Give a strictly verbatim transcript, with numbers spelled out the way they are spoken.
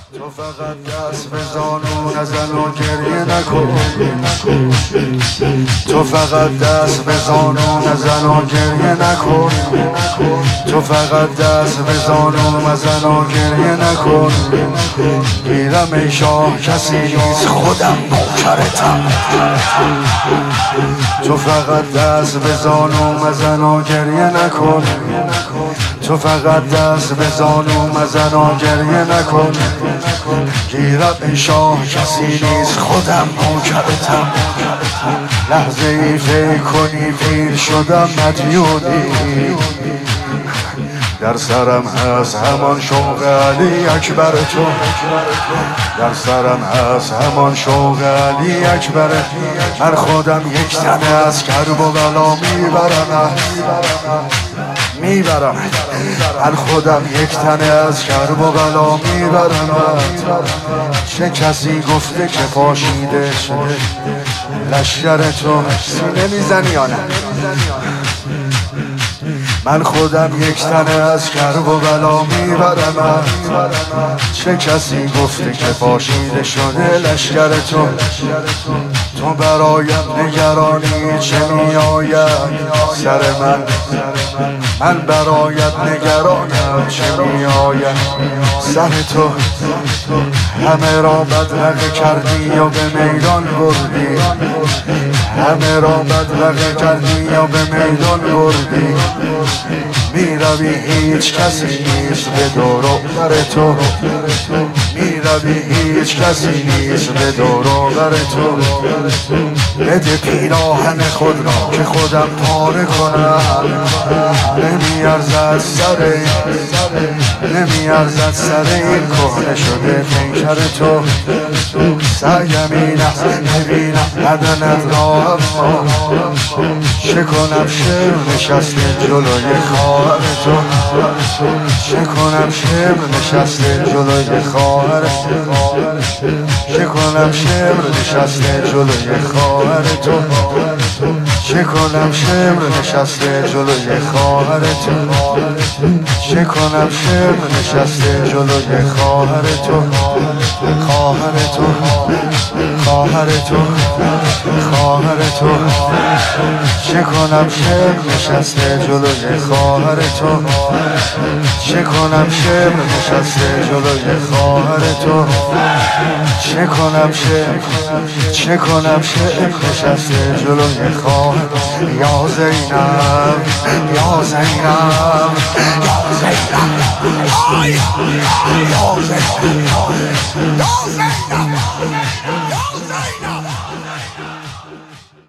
تو فقط دست به زانو نزن و گریه نکن، تو فقط دست به زانو نزن و گریه نکن، تو فقط دست به زانو نزن و گریه نکن. گیرم ای شاه کسی نیست خودم نوکرتم، تو فقط دست به زانو نزن و گریه نکن، تو فقط دست به زانو نزن و گریه نکن. گیرم ای شاه کسی نیست خودم نوکرتم. لحظه ای فکر کنی پیر شدم مدیونی، در سرم هست همان شوق علی اکبر تو، در سرم هست همان شوق علی اکبر. من خودم یک تنه از کرب و بلا میبرم میبرم من خودم یک تنه از کرب و بلا میبرم. چه کسی گفته که پاشیده شده لشکر تو؟ سینه میزنی یا نه؟ من خودم یک تنه از کرب و بلا میبرم. چه کسی گفته که پاشیده شده لشکر تو؟ تو برایم نگرانی چه میآید سر من، من برایت نگرانم چه میآید سر تو. همه را بدرقه کردی و به میدان بردی، همه را بدرقه کردی و به میدان بردی. میروی هیچ کسی نیست به دور و بر تو، میروی هیچ کسی نیست به دور و بر تو. بده پیراهن خود را که خودم پاره کنم، نمیارزد سر نمیارزد سر این کهنه شده پیکر تو. سعیم این است ببینم بدنت را، اما چه کنم شعر نشسته جلوی خواهر تو، چه کنم شعر نشسته جلوی خواهر تو، چه کنم شعر نشسته جلوی خواهر تو، چه کنم شعر نشسته جلوی خواهر تو، چه کنم شعر نشسته جلوی خواهر تو. خواهر تو خواهر تو خواهر تو، چه کنم شعر نشسته جلوی خواهر تو، چه کنم شعر نشسته جلوی خواهر تو، چه کنم شعر چه کنم شعر نشسته جلوی خواهر. یا زینب یا زینب یا زینب یا زینب یا زینب.